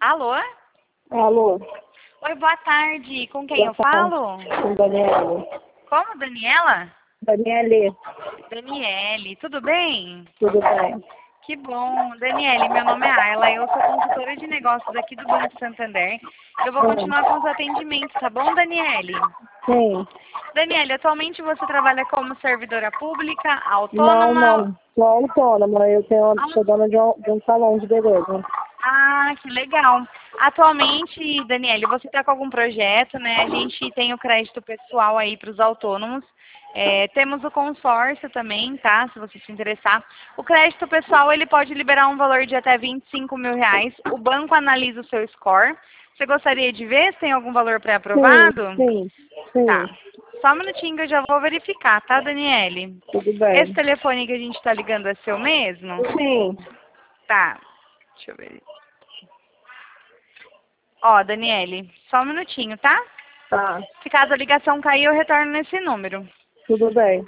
Alô? Alô? Oi, boa tarde. Com quem Boa eu tarde. falo? Com Daniela. Como, Daniela? Daniele, Daniele, tudo bem? tudo bem? Que bom. Daniele, meu nome é Ayla, eu sou consultora de negócios aqui do Banco Santander. Eu vou continuar com os atendimentos, tá bom, Daniele? Sim. Daniele, atualmente você trabalha como servidora pública, Não, autônoma? não. Sou autônoma. Sou dona de um salão de beleza. Ah, que legal. Atualmente, Daniele, você está com algum projeto, né? A gente tem o crédito pessoal aí para os autônomos. Temos o consórcio também, tá? Se você se interessar. O crédito pessoal, ele pode liberar um valor de até R$ 25.000. O banco analisa o seu score. Você gostaria de ver se tem algum valor pré-aprovado? Sim. Tá. Só um minutinho que eu já vou verificar, tá, Daniele? Tudo bem. Esse telefone que a gente está ligando é seu mesmo? Sim. Tá. Deixa eu ver. Ó, Daniele, só um minutinho, tá? Tá. Se caso a ligação cair, eu retorno nesse número. Tudo bem.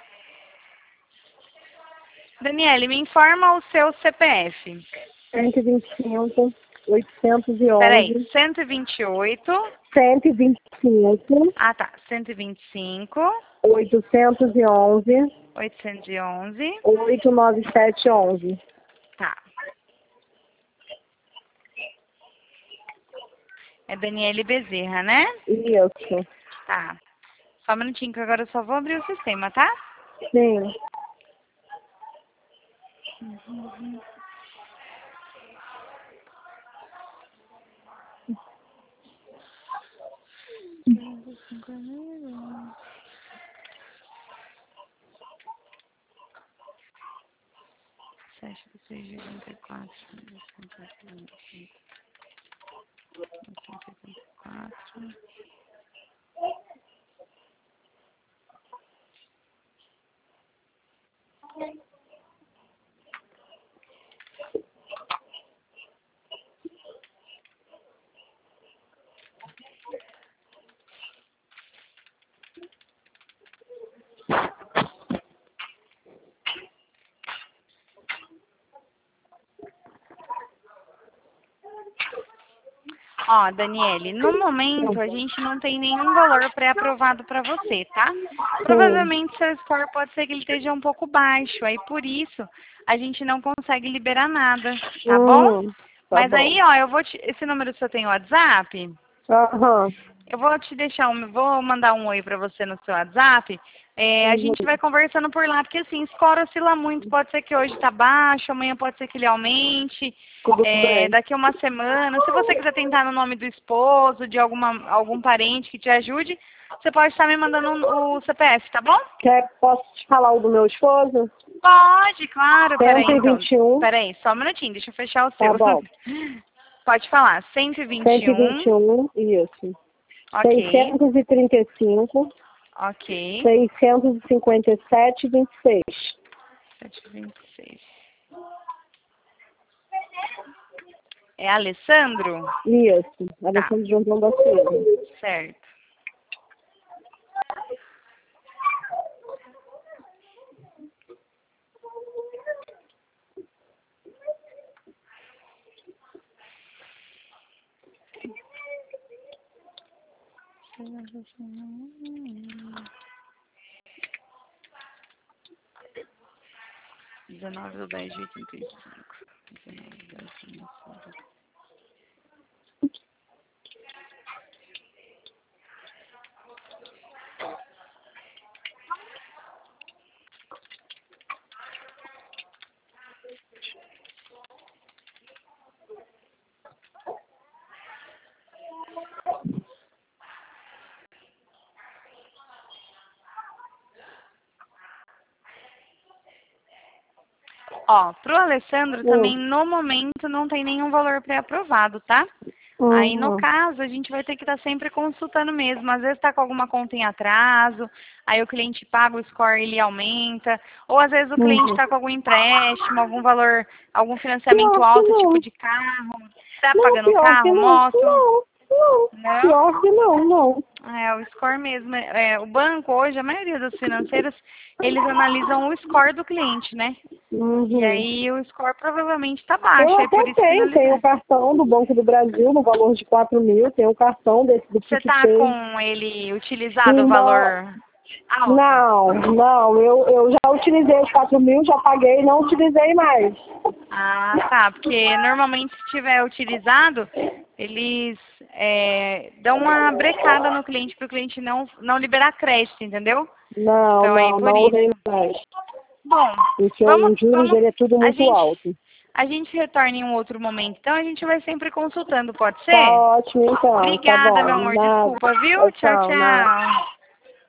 Daniele, me informa o seu CPF. 125, Peraí, 811. 128. 125, Ah, tá. 125, 811, 811. 89711. Tá. É Daniele Bezerra, né? Isso. Tá. Só um minutinho que agora eu só vou abrir o sistema, tá? Sim. Ó, Daniele, no momento a gente não tem nenhum valor pré-aprovado para você, tá? Provavelmente seu score pode ser que ele esteja um pouco baixo, aí por isso a gente não consegue liberar nada, tá bom? Tá Mas bom. aí, ó, esse número seu tem WhatsApp? Aham. Eu vou te deixar vou mandar um oi para você no seu WhatsApp. A gente vai conversando por lá, porque assim, score oscila muito. Pode ser que hoje tá baixo, amanhã pode ser que ele aumente, Tudo bem. daqui a uma semana. Se você quiser tentar no nome do esposo, de algum parente que te ajude, você pode estar me mandando o CPF, tá bom? Posso te falar o do meu esposo? Pode, claro. Peraí, então. 121. Peraí, só um minutinho, deixa eu fechar o Tá seu. bom. Pode falar, 121. 121, isso. Ok, 635, ok. 657, 26. 726. É Alessandro? Isso. Tá, Alessandro João da Silva. certo. Dezenove do 10 de 85. 19 do 10 de 85. Ó, pro Alessandro também no momento não tem nenhum valor pré-aprovado, tá? Aí no caso a gente vai ter que estar sempre consultando mesmo. Às vezes está com alguma conta em atraso, aí o cliente paga o score ele aumenta, ou às vezes o cliente está com algum empréstimo, algum valor, algum financiamento alto, tipo de carro. Tá Não, pagando pior que carro, não. moto? Não. Não, Não? pior que não, não. É, o score mesmo. O banco hoje, a maioria dos financeiros, eles analisam o score do cliente, né? E Uhum. aí o score provavelmente está Eu baixo, é por até isso que tenho o analisar. cartão do Banco do Brasil no valor de 4.000, tenho o cartão desse do Você tá PicPay. com ele utilizado o Não, valor alto? não, eu já utilizei os 4.000, já paguei, não utilizei mais. Ah, tá. Porque normalmente se tiver utilizado, eles dão uma brecada no cliente para o cliente não liberar crédito, entendeu? Não, Então aí não, por não isso. usei mais. Bom, Porque os juros vamos, dele é tudo a muito gente, alto. a gente retorna em um outro momento. Então a gente vai sempre consultando, pode Tá ser? ótimo então, tá Obrigada, meu bom. amor. Nada. Desculpa, viu? Tchau, Tchau, tchau, nada. tchau.